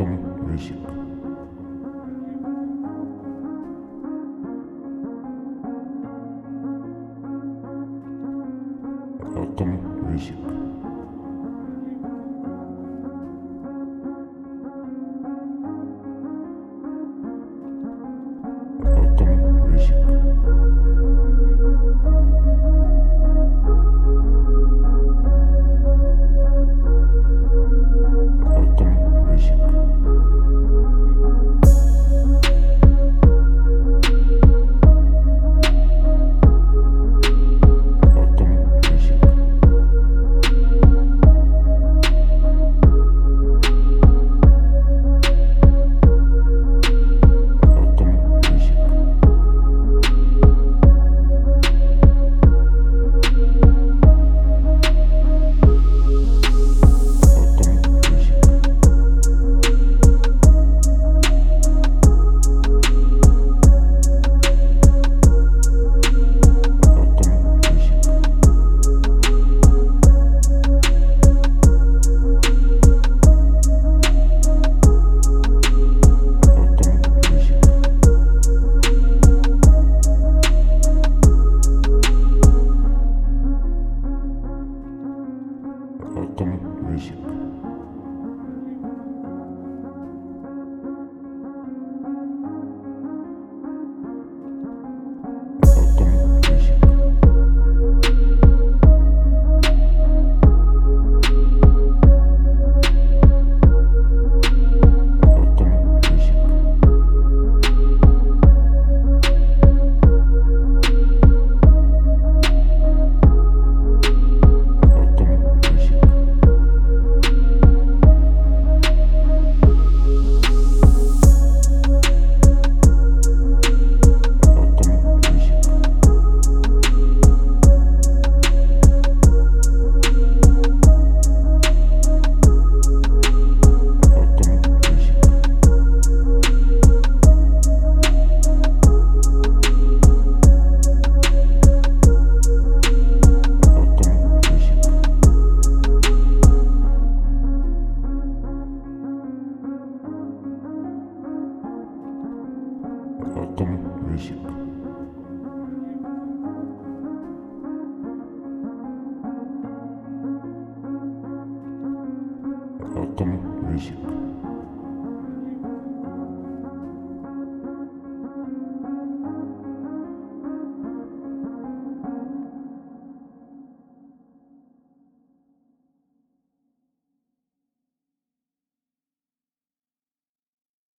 Welcome Music. Welcome Music. Welcome Music. Welcome Music. Welcome Music. Welcome Music. Welcome Music. Welcome Music. Welcome Music. Welcome Music. Welcome Music. Welcome Music. Welcome Music. Welcome Music. Welcome Music. Welcome Music. Welcome Music. Welcome Music.